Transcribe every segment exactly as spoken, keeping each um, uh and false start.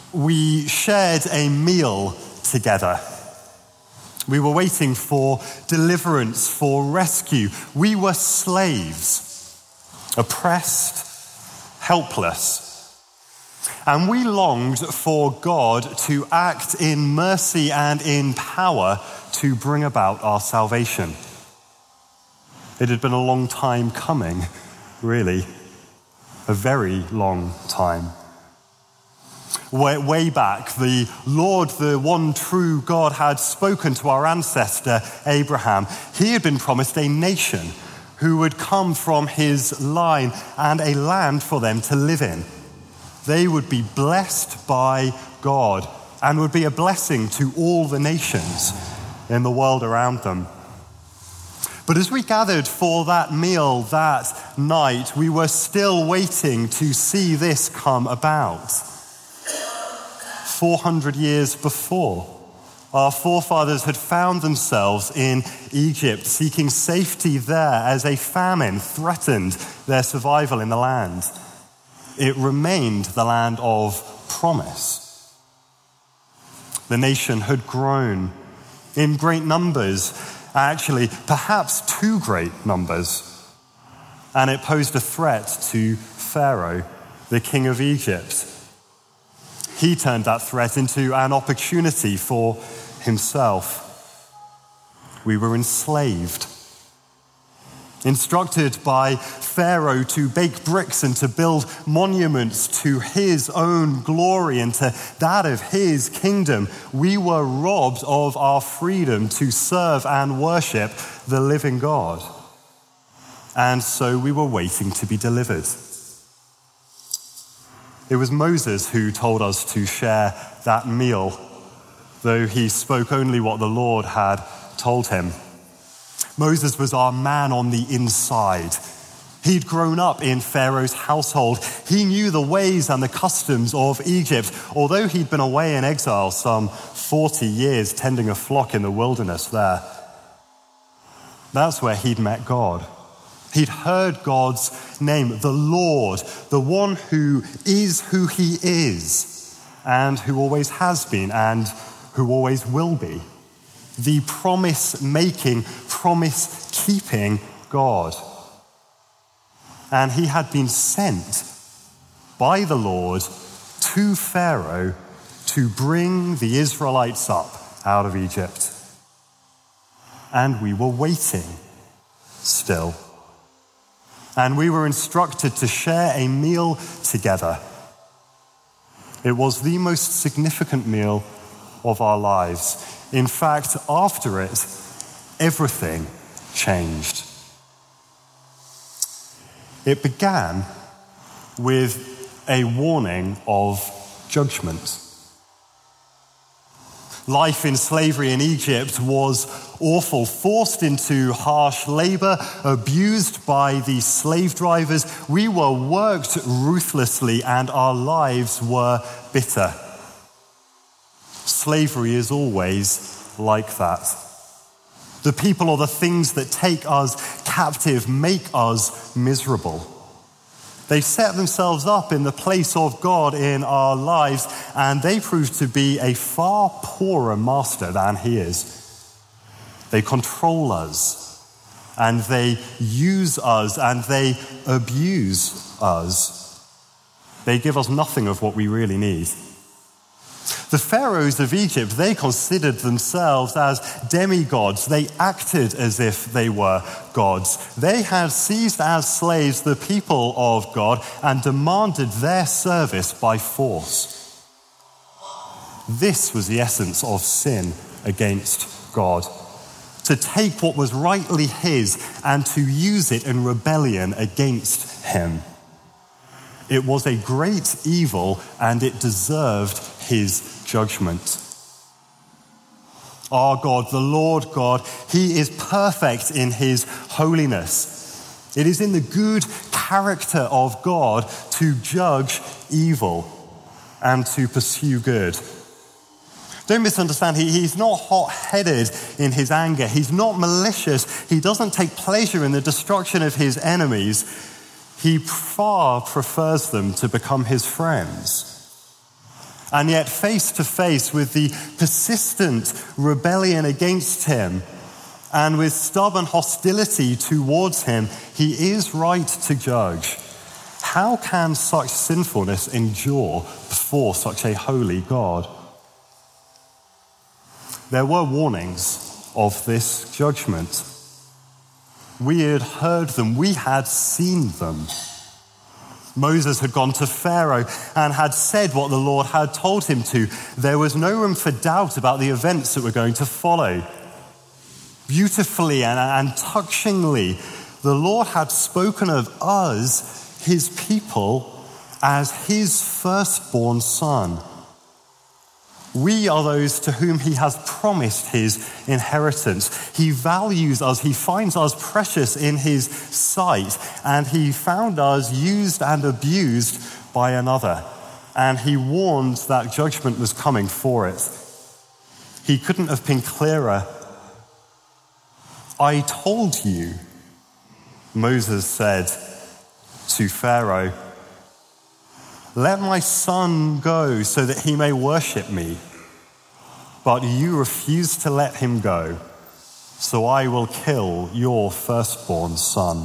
we shared a meal together. We were waiting for deliverance, for rescue. We were slaves, oppressed, helpless. And we longed for God to act in mercy and in power to bring about our salvation. It had been a long time coming, really. A very long time. Way, way back, the Lord, the one true God, had spoken to our ancestor Abraham. He had been promised a nation who would come from his line and a land for them to live in. They would be blessed by God and would be a blessing to all the nations in the world around them. But as we gathered for that meal that night, we were still waiting to see this come about. four hundred years before, our forefathers had found themselves in Egypt, seeking safety there as a famine threatened their survival in the land. It remained the land of promise. The nation had grown in great numbers, actually, perhaps too great numbers, and it posed a threat to Pharaoh, the king of Egypt. He turned that threat into an opportunity for himself. We were enslaved, instructed by Pharaoh to bake bricks and to build monuments to his own glory and to that of his kingdom. We were robbed of our freedom to serve and worship the living God. And so we were waiting to be delivered. It was Moses who told us to share that meal, though he spoke only what the Lord had told him. Moses was our man on the inside. He'd grown up in Pharaoh's household. He knew the ways and the customs of Egypt, although he'd been away in exile some forty years tending a flock in the wilderness there. That's where he'd met God. He'd heard God's name, the Lord, the one who is who he is, and who always has been, and who always will be. The promise-making, promise-keeping God. And he had been sent by the Lord to Pharaoh to bring the Israelites up out of Egypt. And we were waiting still. And we were instructed to share a meal together. It was the most significant meal of our lives. In fact, after it, everything changed. It began with a warning of judgment. Life in slavery in Egypt was awful, forced into harsh labor, abused by the slave drivers. We were worked ruthlessly and our lives were bitter. Slavery is always like that. The people or the things that take us captive make us miserable. They set themselves up in the place of God in our lives, and they prove to be a far poorer master than he is. They control us, and they use us, and they abuse us. They give us nothing of what we really need. The pharaohs of Egypt, they considered themselves as demigods. They acted as if they were gods. They had seized as slaves the people of God and demanded their service by force. This was the essence of sin against God. To take what was rightly his and to use it in rebellion against him. It was a great evil and it deserved his judgment. Our God, the Lord God, he is perfect in his holiness. It is in the good character of God to judge evil and to pursue good. Don't misunderstand, he, he's not hot-headed in his anger. He's not malicious. He doesn't take pleasure in the destruction of his enemies. He far prefers them to become his friends. And yet face to face with the persistent rebellion against him and with stubborn hostility towards him, he is right to judge. How can such sinfulness endure before such a holy God? There were warnings of this judgment. We had heard them, we had seen them. Moses had gone to Pharaoh and had said what the Lord had told him to. There was no room for doubt about the events that were going to follow. Beautifully and, and touchingly, the Lord had spoken of us, his people, as his firstborn son. We are those to whom he has promised his inheritance. He values us, he finds us precious in his sight, and he found us used and abused by another. And he warned that judgment was coming for it. He couldn't have been clearer. I told you, Moses said to Pharaoh, let my son go so that he may worship me. But you refuse to let him go, so I will kill your firstborn son.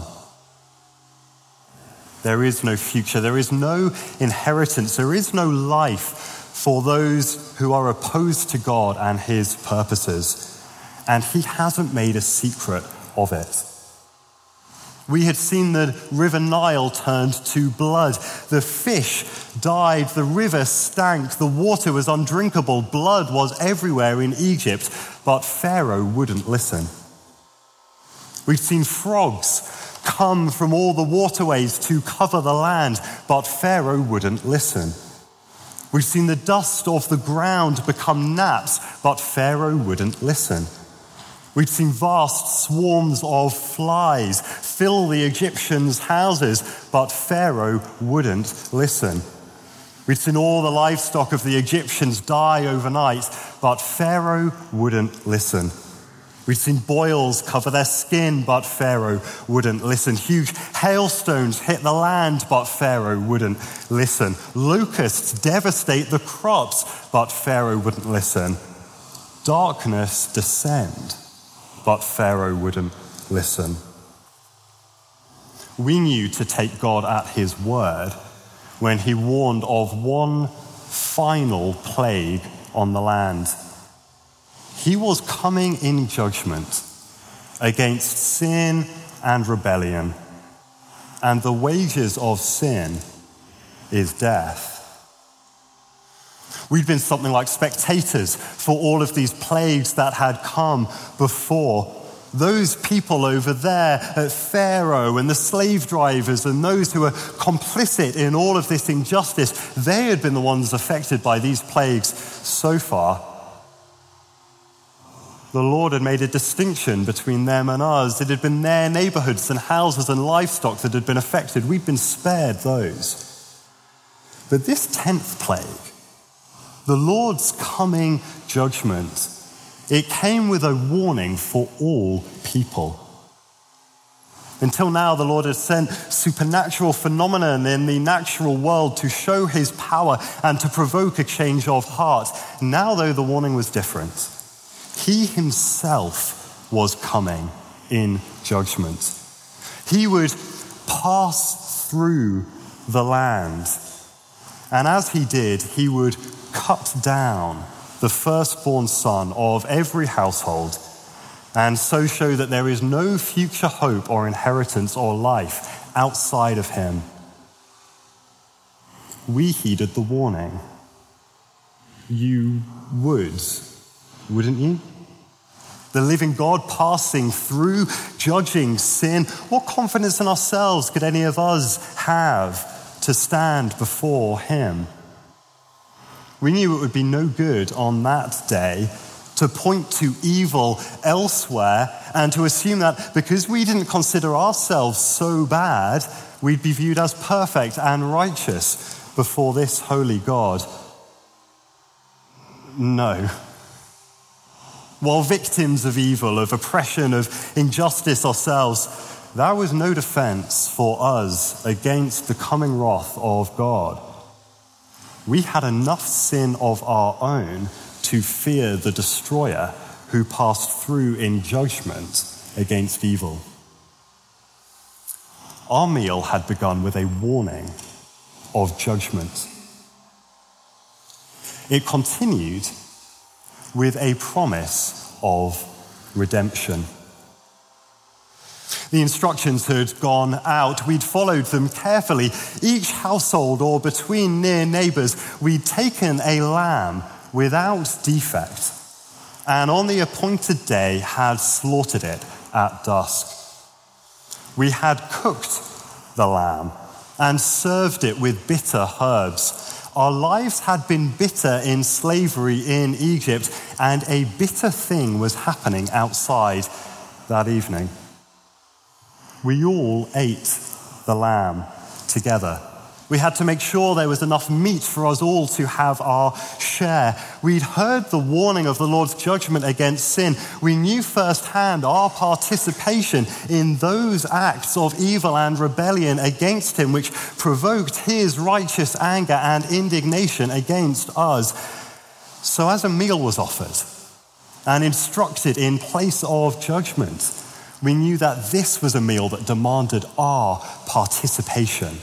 There is no future, there is no inheritance, there is no life for those who are opposed to God and his purposes. And he hasn't made a secret of it. We had seen the river Nile turned to blood. The fish died, the river stank, the water was undrinkable, blood was everywhere in Egypt, but Pharaoh wouldn't listen. We've seen frogs come from all the waterways to cover the land, but Pharaoh wouldn't listen. We've seen the dust of the ground become gnats, but Pharaoh wouldn't listen. We'd seen vast swarms of flies fill the Egyptians' houses, but Pharaoh wouldn't listen. We'd seen all the livestock of the Egyptians die overnight, but Pharaoh wouldn't listen. We'd seen boils cover their skin, but Pharaoh wouldn't listen. Huge hailstones hit the land, but Pharaoh wouldn't listen. Locusts devastate the crops, but Pharaoh wouldn't listen. Darkness descend, but Pharaoh wouldn't listen. We knew to take God at his word when he warned of one final plague on the land. He was coming in judgment against sin and rebellion, and the wages of sin is death. We'd been something like spectators for all of these plagues that had come before. Those people over there at Pharaoh and the slave drivers and those who were complicit in all of this injustice, they had been the ones affected by these plagues so far. The Lord had made a distinction between them and us. It had been their neighborhoods and houses and livestock that had been affected. We'd been spared those. But this tenth plague, the Lord's coming judgment, it came with a warning for all people. Until now, the Lord has sent supernatural phenomena in the natural world to show his power and to provoke a change of heart. Now, though, the warning was different. He himself was coming in judgment. He would pass through the land, and as he did, he would cut down the firstborn son of every household, and so show that there is no future hope or inheritance or life outside of him. We heeded the warning. You would, wouldn't you? The living God passing through, judging sin. What confidence in ourselves could any of us have to stand before him? We knew it would be no good on that day to point to evil elsewhere and to assume that because we didn't consider ourselves so bad, we'd be viewed as perfect and righteous before this holy God. No. While victims of evil, of oppression, of injustice ourselves, there was no defense for us against the coming wrath of God. we had enough sin of our own to fear the destroyer who passed through in judgment against evil. Our meal had begun with a warning of judgment. It continued with a promise of redemption. The instructions had gone out. We'd followed them carefully. Each household or between near neighbors, we'd taken a lamb without defect, and on the appointed day had slaughtered it at dusk. We had cooked the lamb and served it with bitter herbs. Our lives had been bitter in slavery in Egypt, and a bitter thing was happening outside that evening. We all ate the lamb together. We had to make sure there was enough meat for us all to have our share. We'd heard the warning of the Lord's judgment against sin. We knew firsthand our participation in those acts of evil and rebellion against him, which provoked his righteous anger and indignation against us. So as a meal was offered and instructed in place of judgment, we knew that this was a meal that demanded our participation.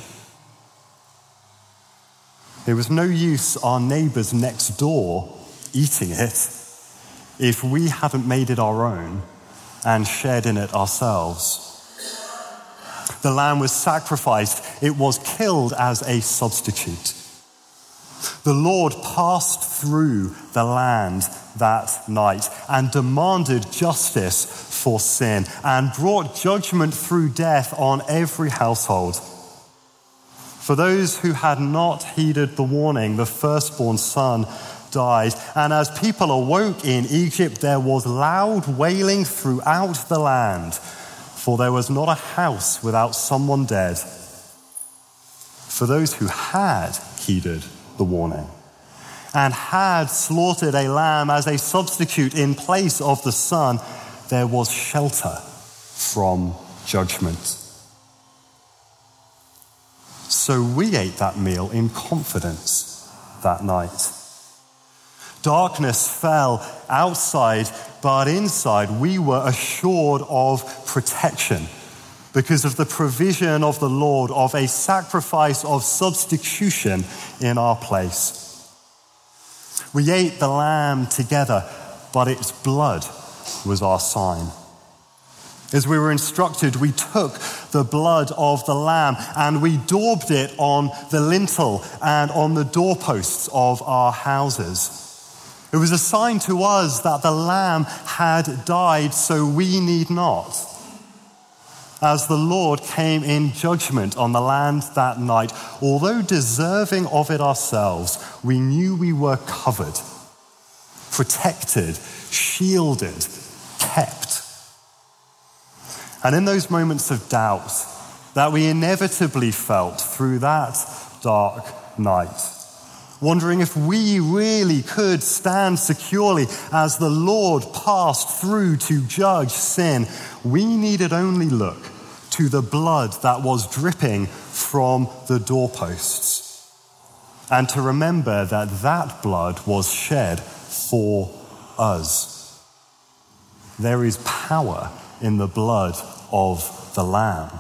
It was no use our neighbours next door eating it if we hadn't made it our own and shared in it ourselves. The lamb was sacrificed. It was killed as a substitute. The Lord passed through the land that night and demanded justice for sin and brought judgment through death on every household. For those who had not heeded the warning, the firstborn son died. And as people awoke in Egypt, there was loud wailing throughout the land, for there was not a house without someone dead. For those who had heeded the warning and had slaughtered a lamb as a substitute in place of the son, there was shelter from judgment. So we ate that meal in confidence that night. Darkness fell outside, but inside we were assured of protection because of the provision of the Lord of a sacrifice of substitution in our place. We ate the lamb together, but its blood was our sign. As we were instructed, we took the blood of the lamb and we daubed it on the lintel and on the doorposts of our houses. It was a sign to us that the lamb had died, so we need not. As the Lord came in judgment on the land that night, although deserving of it ourselves, we knew we were covered, protected, shielded, kept. And in those moments of doubt that we inevitably felt through that dark night, wondering if we really could stand securely as the Lord passed through to judge sin, we needed only look to the blood that was dripping from the doorposts and to remember that that blood was shed for us. There is power in the blood of the Lamb.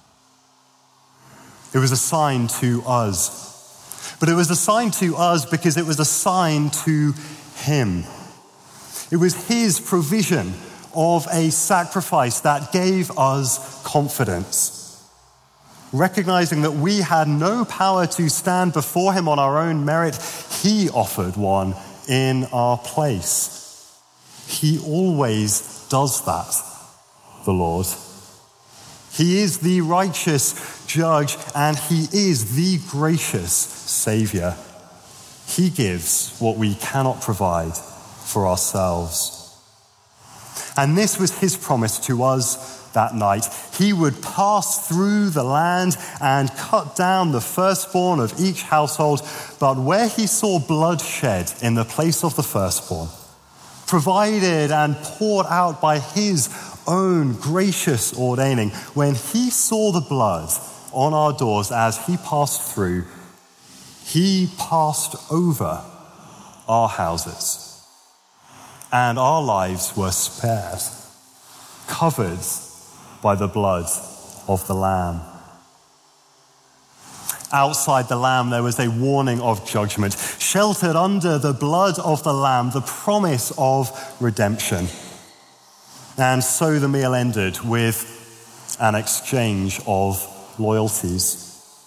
It was a sign to us, but it was a sign to us because it was a sign to him. It was his provision of a sacrifice that gave us confidence. Recognizing that we had no power to stand before him on our own merit, he offered one in our place. He always does that, the Lord. He is the righteous judge and he is the gracious Savior. He gives what we cannot provide for ourselves. And this was his promise to us that night. He would pass through the land and cut down the firstborn of each household, but where he saw blood shed in the place of the firstborn, provided and poured out by his own gracious ordaining, when he saw the blood on our doors as he passed through, he passed over our houses, and our lives were spared, covered by the blood of the Lamb. Outside the Lamb, there was a warning of judgment. Sheltered under the blood of the Lamb, the promise of redemption. And so the meal ended with an exchange of loyalties.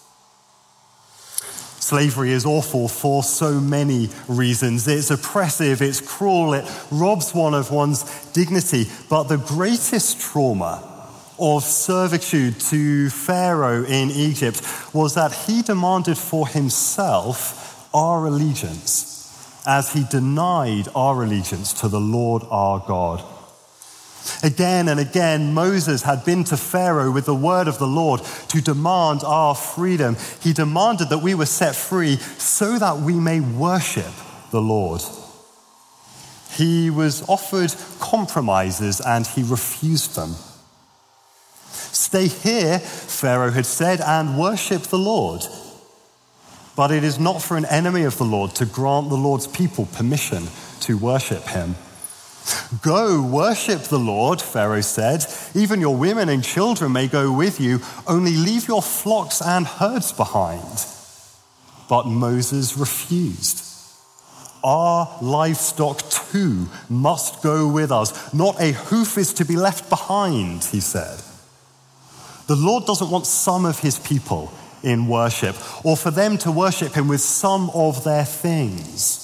Slavery is awful for so many reasons. It's oppressive, it's cruel, it robs one of one's dignity. But the greatest trauma of servitude to Pharaoh in Egypt was that he demanded for himself our allegiance as he denied our allegiance to the Lord our God. Again and again, Moses had been to Pharaoh with the word of the Lord to demand our freedom. He demanded that we were set free so that we may worship the Lord. He was offered compromises and he refused them. Stay here, Pharaoh had said, and worship the Lord. But it is not for an enemy of the Lord to grant the Lord's people permission to worship him. Go, worship the Lord, Pharaoh said. Even your women and children may go with you. Only leave your flocks and herds behind. But Moses refused. Our livestock too must go with us. Not a hoof is to be left behind, he said. The Lord doesn't want some of his people in worship, or for them to worship him with some of their things.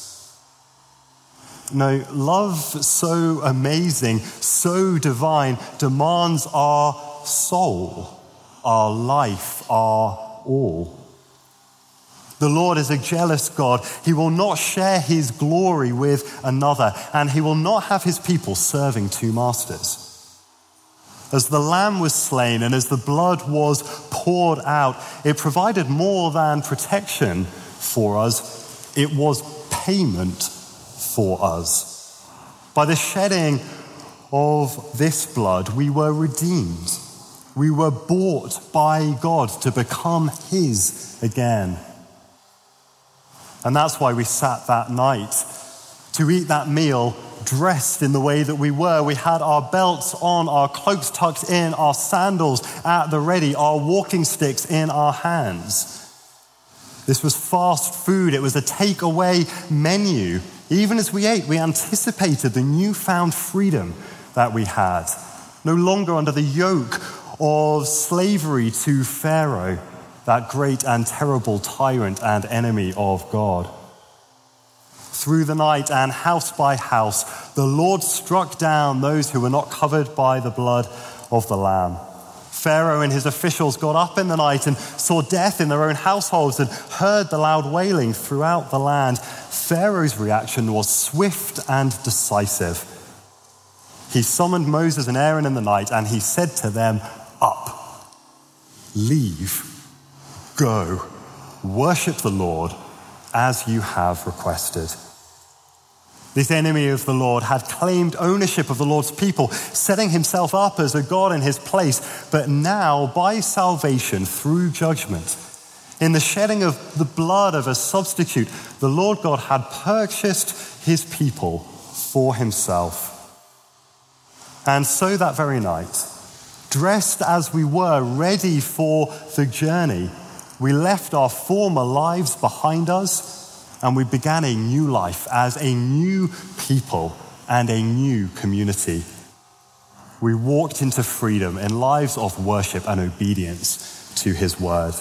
No, love so amazing, so divine, demands our soul, our life, our all. The Lord is a jealous God. He will not share his glory with another, and he will not have his people serving two masters. As the lamb was slain and as the blood was poured out, it provided more than protection for us. It was payment for us. By the shedding of this blood, we were redeemed. We were bought by God to become his again. And that's why we sat that night to eat that meal dressed in the way that we were. We had our belts on, our cloaks tucked in, our sandals at the ready, our walking sticks in our hands. This was fast food. It was a takeaway menu. Even as we ate, we anticipated the newfound freedom that we had. No longer under the yoke of slavery to Pharaoh, that great and terrible tyrant and enemy of God. Through the night and house by house, the Lord struck down those who were not covered by the blood of the Lamb. Pharaoh and his officials got up in the night and saw death in their own households and heard the loud wailing throughout the land. Pharaoh's reaction was swift and decisive. He summoned Moses and Aaron in the night and he said to them, "Up, leave, go, worship the Lord as you have requested." This enemy of the Lord had claimed ownership of the Lord's people, setting himself up as a God in his place. But now, by salvation through judgment, in the shedding of the blood of a substitute, the Lord God had purchased his people for himself. And so that very night, dressed as we were, ready for the journey, we left our former lives behind us and we began a new life as a new people and a new community. We walked into freedom in lives of worship and obedience to his word.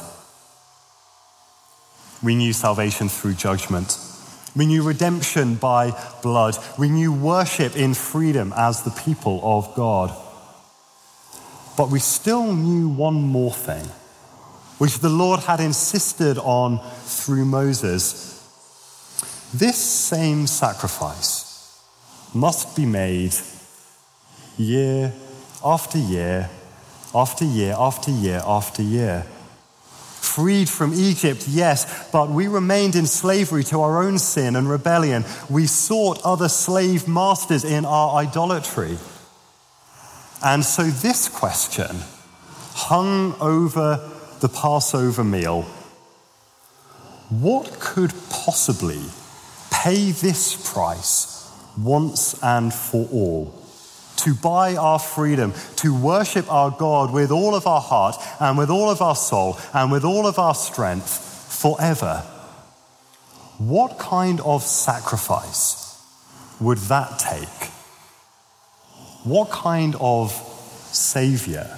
We knew salvation through judgment. We knew redemption by blood. We knew worship in freedom as the people of God. But we still knew one more thing, which the Lord had insisted on through Moses. This same sacrifice must be made year after year, after year, after year, after year. Freed from Egypt, yes, but we remained in slavery to our own sin and rebellion. We sought other slave masters in our idolatry. And so this question hung over the Passover meal. what could possibly pay this price once and for all? To buy our freedom, to worship our God with all of our heart and with all of our soul and with all of our strength forever. What kind of sacrifice would that take? What kind of Savior?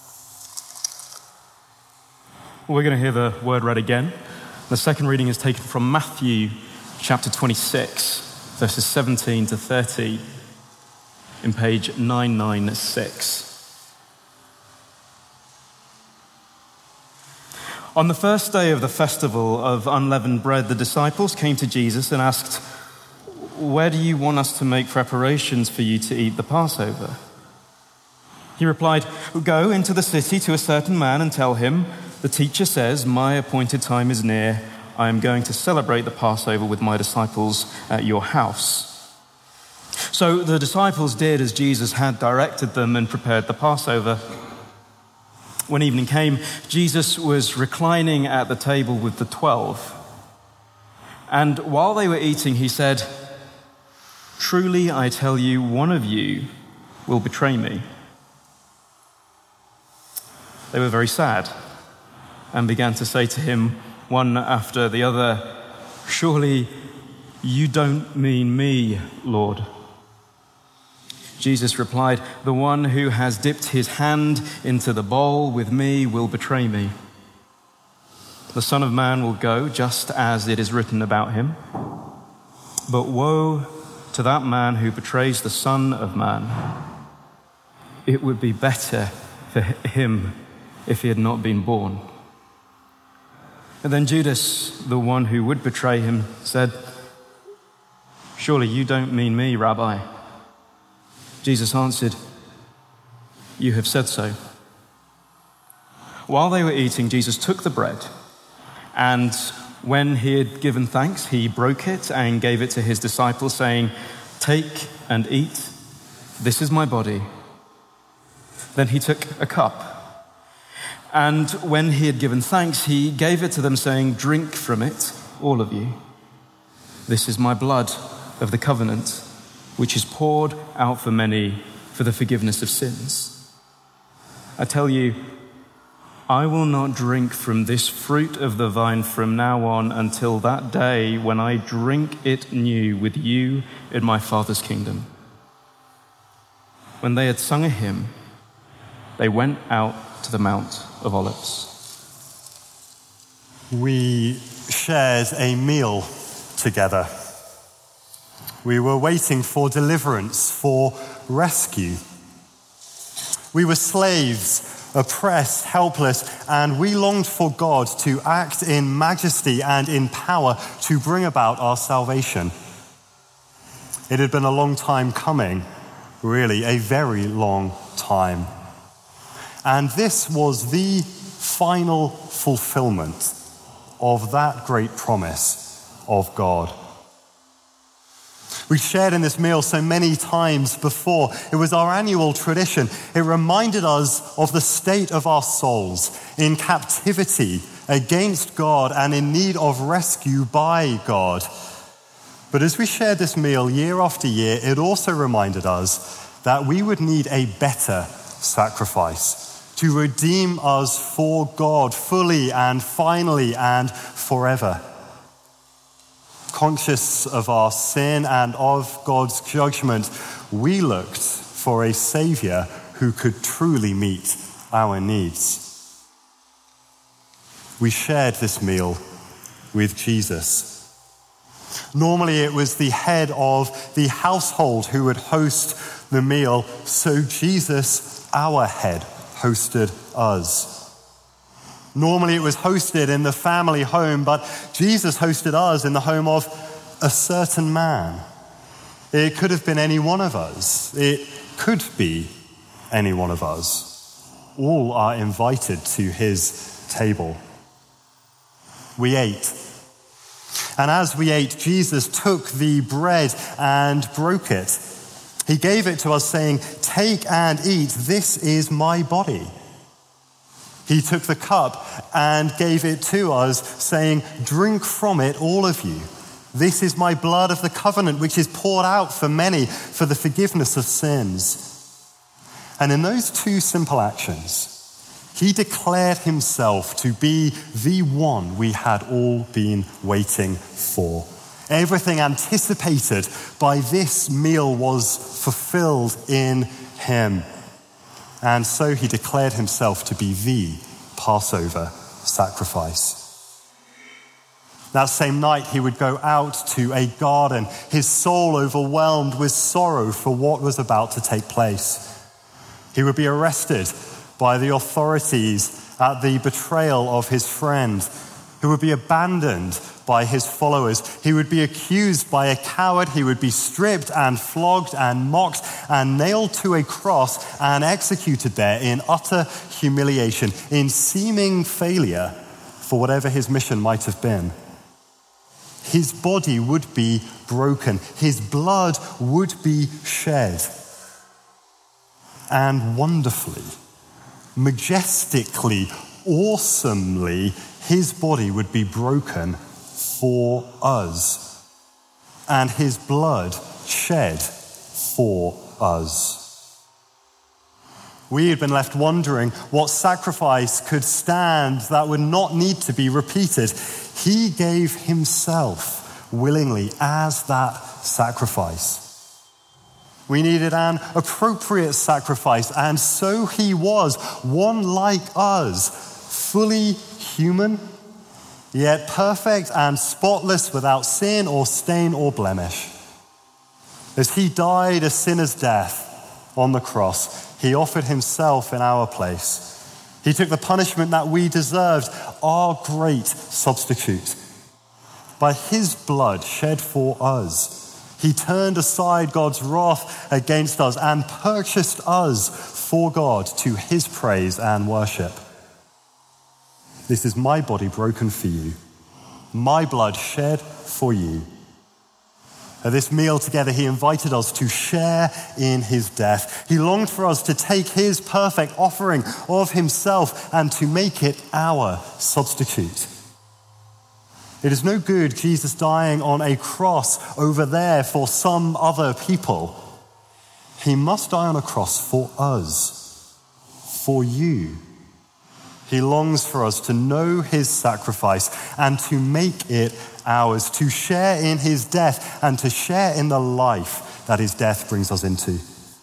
Well, we're going to hear the word read again. The second reading is taken from Matthew chapter twenty-six, verses seventeen to thirty. In page nine ninety-six. On the first day of the festival of unleavened bread, the disciples came to Jesus and asked, "Where do you want us to make preparations for you to eat the Passover?" He replied, "Go into the city to a certain man and tell him, 'The teacher says, my appointed time is near. I am going to celebrate the Passover with my disciples at your house.'" So the disciples did as Jesus had directed them and prepared the Passover. When evening came, Jesus was reclining at the table with the twelve. And while they were eating, he said, "Truly I tell you, one of you will betray me." They were very sad and began to say to him, one after the other, "Surely you don't mean me, Lord." Jesus replied, "The one who has dipped his hand into the bowl with me will betray me. The Son of Man will go just as it is written about him. But woe to that man who betrays the Son of Man. It would be better for him if he had not been born." And then Judas, the one who would betray him, said, "Surely you don't mean me, Rabbi." Jesus answered, "You have said so." While they were eating, Jesus took the bread, and when he had given thanks, he broke it and gave it to his disciples, saying, "Take and eat. This is my body." Then he took a cup, and when he had given thanks, he gave it to them, saying, "Drink from it, all of you. This is my blood of the covenant, which is poured out for many for the forgiveness of sins. I tell you, I will not drink from this fruit of the vine from now on until that day when I drink it new with you in my Father's kingdom." When they had sung a hymn, they went out to the Mount of Olives. We shared a meal together. We were waiting for deliverance, for rescue. We were slaves, oppressed, helpless, and we longed for God to act in majesty and in power to bring about our salvation. It had been a long time coming, really, a very long time. And this was the final fulfillment of that great promise of God. We shared in this meal so many times before. It was our annual tradition. It reminded us of the state of our souls in captivity against God and in need of rescue by God. But as we shared this meal year after year, it also reminded us that we would need a better sacrifice to redeem us for God fully and finally and forever. Conscious of our sin and of God's judgment, we looked for a Savior who could truly meet our needs. We shared this meal with Jesus. Normally it was the head of the household who would host the meal, so Jesus, our head, hosted us. Normally it was hosted in the family home, but Jesus hosted us in the home of a certain man. It could have been any one of us. It could be any one of us. All are invited to his table. We ate. And as we ate, Jesus took the bread and broke it. He gave it to us saying, "Take and eat, this is my body." He took the cup and gave it to us, saying, "Drink from it, all of you. This is my blood of the covenant, which is poured out for many for the forgiveness of sins." And in those two simple actions, he declared himself to be the one we had all been waiting for. Everything anticipated by this meal was fulfilled in him. And so he declared himself to be the Passover sacrifice. That same night, he would go out to a garden, his soul overwhelmed with sorrow for what was about to take place. He would be arrested by the authorities at the betrayal of his friend, who would be abandoned by his followers. He would be accused by a coward. He would be stripped and flogged and mocked and nailed to a cross and executed there in utter humiliation, in seeming failure for whatever his mission might have been. His body would be broken. His blood would be shed. And wonderfully, majestically, awesomely, his body would be broken for us, and his blood shed for us. We had been left wondering what sacrifice could stand that would not need to be repeated. He gave himself willingly as that sacrifice. We needed an appropriate sacrifice, and so he was, one like us, fully human, yet perfect and spotless, without sin or stain or blemish. As he died a sinner's death on the cross, he offered himself in our place. He took the punishment that we deserved, our great substitute. By his blood shed for us, he turned aside God's wrath against us and purchased us for God to his praise and worship. This is my body broken for you, my blood shed for you. At this meal together, he invited us to share in his death. He longed for us to take his perfect offering of himself and to make it our substitute. It is no good Jesus dying on a cross over there for some other people. He must die on a cross for us, for you. He longs for us to know his sacrifice and to make it ours, to share in his death and to share in the life that his death brings us into.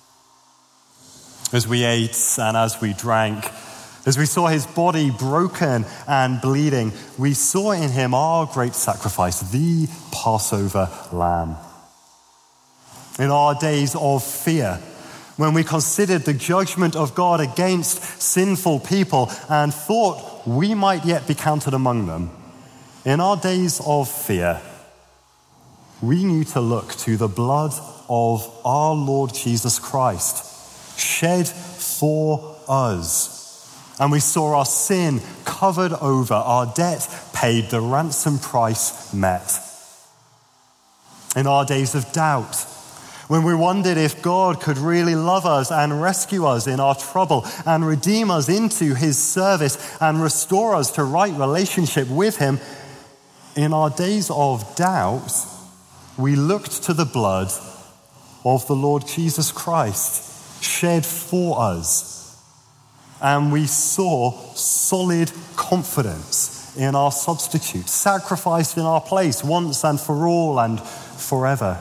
As we ate and as we drank, as we saw his body broken and bleeding, we saw in him our great sacrifice, the Passover lamb. In our days of fear, when we considered the judgment of God against sinful people and thought we might yet be counted among them, in our days of fear, we knew to look to the blood of our Lord Jesus Christ, shed for us. And we saw our sin covered over, our debt paid, the ransom price met. In our days of doubt, when we wondered if God could really love us and rescue us in our trouble and redeem us into his service and restore us to right relationship with him, in our days of doubt, we looked to the blood of the Lord Jesus Christ, shed for us. And we saw solid confidence in our substitute, sacrificed in our place once and for all and forever.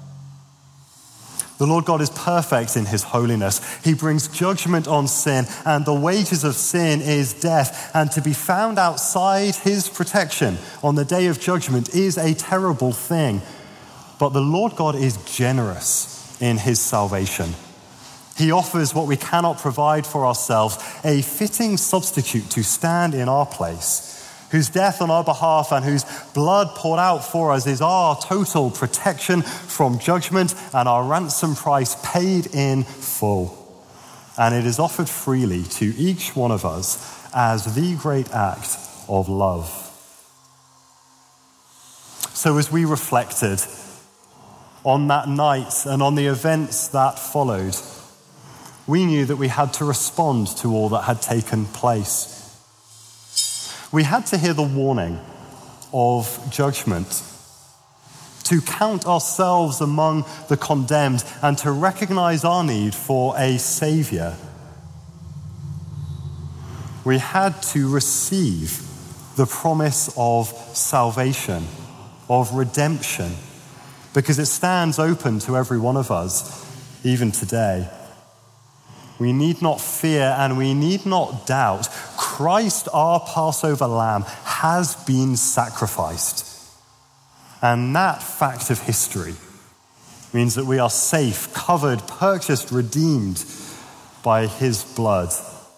The Lord God is perfect in his holiness. He brings judgment on sin, and the wages of sin is death. And to be found outside his protection on the day of judgment is a terrible thing. But the Lord God is generous in his salvation. He offers what we cannot provide for ourselves, a fitting substitute to stand in our place, whose death on our behalf and whose blood poured out for us is our total protection from judgment and our ransom price paid in full. And it is offered freely to each one of us as the great act of love. So as we reflected on that night and on the events that followed, we knew that we had to respond to all that had taken place. We had to hear the warning of judgment, to count ourselves among the condemned and to recognize our need for a Savior. We had to receive the promise of salvation, of redemption, because it stands open to every one of us, even today. We need not fear and we need not doubt. Christ, our Passover lamb, has been sacrificed. And that fact of history means that we are safe, covered, purchased, redeemed by his blood.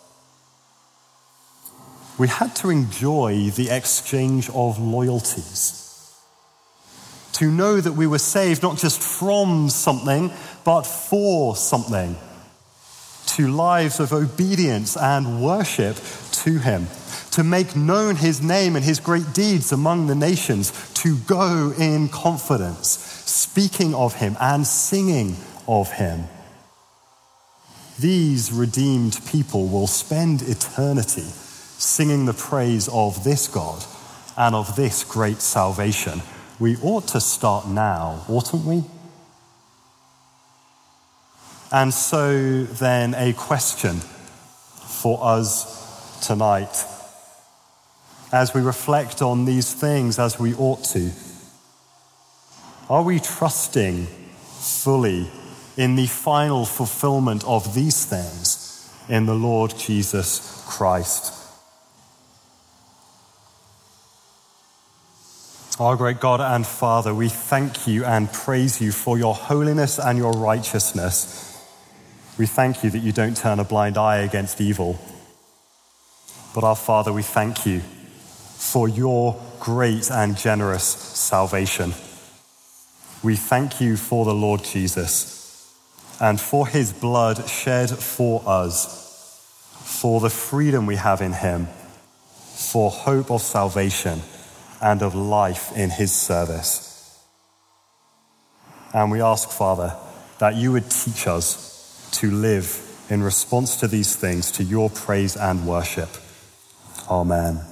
We had to enjoy the exchange of loyalties, to know that we were saved not just from something, but for something, to lives of obedience and worship to him, to make known his name and his great deeds among the nations, to go in confidence, speaking of him and singing of him. These redeemed people will spend eternity singing the praise of this God and of this great salvation. We ought to start now, oughtn't we? And so then a question for us tonight, as we reflect on these things as we ought to. Are we trusting fully in the final fulfillment of these things in the Lord Jesus Christ? Our great God and Father, we thank you and praise you for your holiness and your righteousness. We thank you that you don't turn a blind eye against evil. But our Father, we thank you for your great and generous salvation. We thank you for the Lord Jesus and for his blood shed for us, for the freedom we have in him, for hope of salvation and of life in his service. And we ask, Father, that you would teach us to live in response to these things, to your praise and worship. Amen.